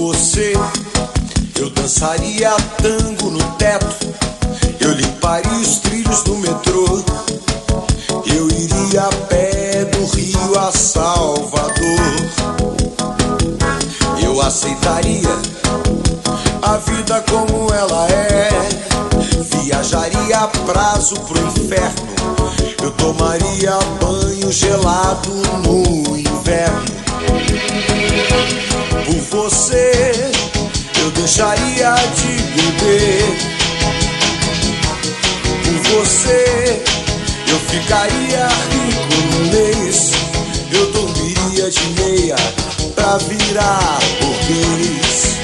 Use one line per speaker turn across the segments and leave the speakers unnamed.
você, eu dançaria tango no teto, eu limparia os trilhos do metrô, eu iria a pé do Rio a Salvador. Eu aceitaria a vida como ela é, viajaria a prazo pro inferno, eu tomaria banho gelado no inverno. Por você, eu deixaria de beber. Por você, eu ficaria rico no mês. Eu dormiria de meia pra virar burguês.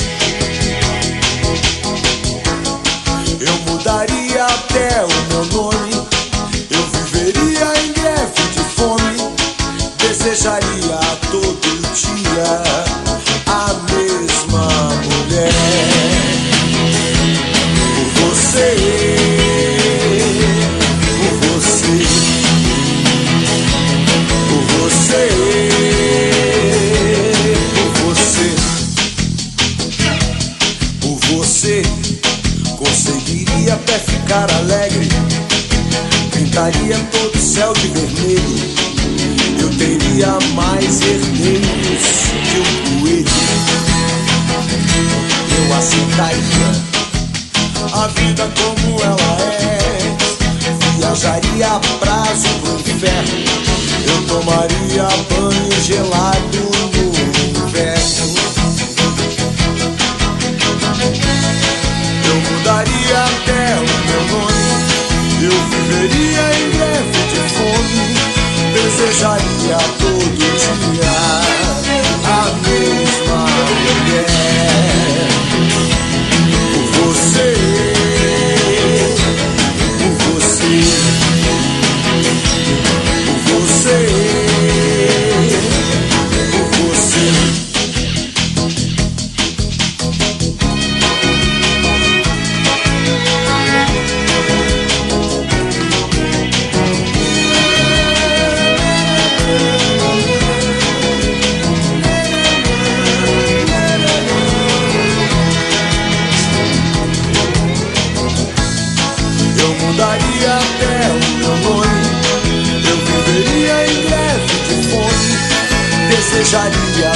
Eu mudaria até o meu nome. Eu viveria em greve de fome. Desejaria todo dia a mesma mulher. Por você, por você, por você, por você, por você, conseguiria até ficar alegre, pintaria todo o céu de vermelho. Eu teria mais herdeiros que um coelho. Eu aceitaria a vida como ela é, viajaria a prazo pro inferno, eu tomaria banho gelado no inverno. Eu mudaria até o meu nome, eu viveria em greve de fome. Desejaria todo dia a mesma mulher. Por você, por você, por você, por você. Mudaria até o meu nome, eu viveria em greve de fome. Desejaria